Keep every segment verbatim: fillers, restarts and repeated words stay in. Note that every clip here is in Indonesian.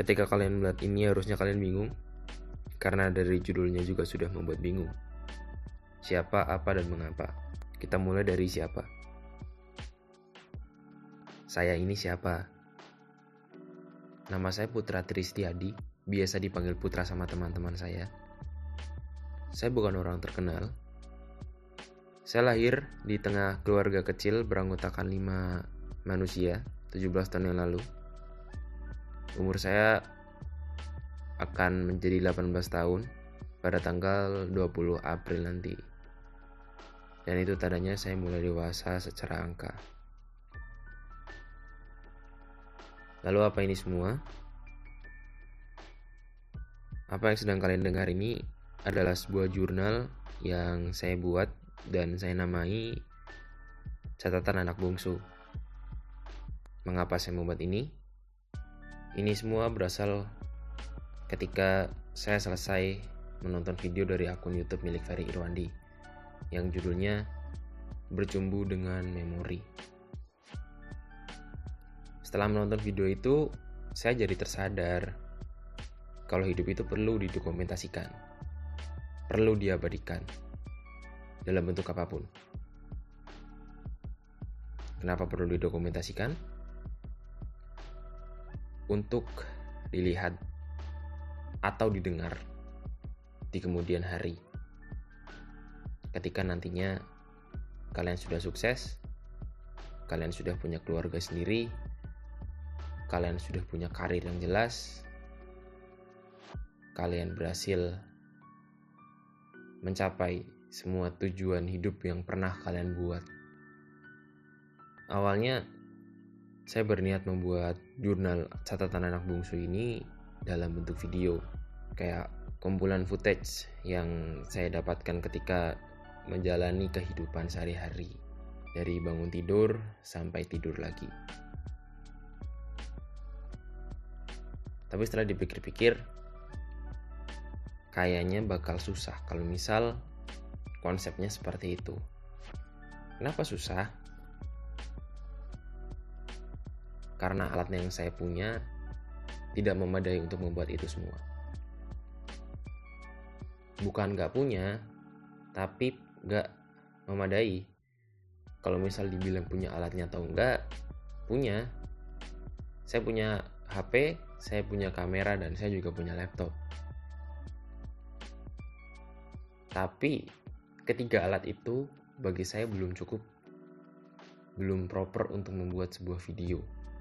Ketika kalian melihat ini harusnya kalian bingung, karena dari judulnya juga sudah membuat bingung. Siapa, apa, dan mengapa? Kita mulai dari siapa. Saya ini siapa? Nama saya Putra Tristiadi, biasa dipanggil Putra sama teman-teman saya. Saya bukan orang terkenal. Saya lahir di tengah keluarga kecil beranggotakan lima manusia, tujuh belas tahun yang lalu. Umur saya akan menjadi delapan belas tahun pada tanggal dua puluh April nanti. Dan itu tandanya saya mulai dewasa secara angka. Lalu apa ini semua? Apa yang sedang kalian dengar ini adalah sebuah jurnal yang saya buat dan saya namai Catatan Anak Bungsu. Mengapa saya membuat ini? Ini semua berasal ketika saya selesai menonton video dari akun YouTube milik Ferry Irwandi yang judulnya Bercumbu dengan Memori. Setelah menonton video itu, saya jadi tersadar kalau hidup itu perlu didokumentasikan, perlu diabadikan dalam bentuk apapun. Kenapa perlu didokumentasikan? Untuk dilihat atau didengar di kemudian hari. Ketika nantinya kalian sudah sukses, kalian sudah punya keluarga sendiri, kalian sudah punya karir yang jelas, kalian berhasil mencapai semua tujuan hidup yang pernah kalian buat. Awalnya saya berniat membuat jurnal Catatan Anak Bungsu ini dalam bentuk video, kayak kumpulan footage yang saya dapatkan ketika menjalani kehidupan sehari-hari, dari bangun tidur sampai tidur lagi. Tapi setelah dipikir-pikir, kayaknya bakal susah kalau misal konsepnya seperti itu. Kenapa susah? Karena alat yang saya punya tidak memadai untuk membuat itu semua. Bukan gak punya, tapi gak memadai. Kalau misal dibilang punya alatnya atau enggak, punya. Saya punya H P, saya punya kamera, dan saya juga punya laptop. Tapi ketiga alat itu bagi saya belum cukup, belum proper untuk membuat sebuah video.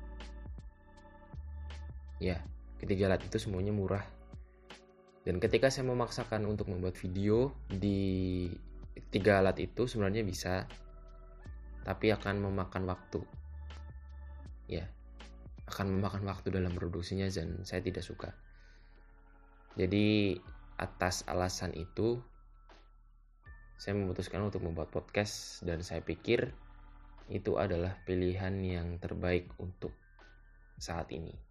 Ya, ketiga alat itu semuanya murah. Dan ketika saya memaksakan untuk membuat video di tiga alat itu sebenarnya bisa, tapi akan memakan waktu. Ya, akan memakan waktu dalam produksinya dan saya tidak suka. Jadi atas alasan itu saya memutuskan untuk membuat podcast dan saya pikir itu adalah pilihan yang terbaik untuk saat ini.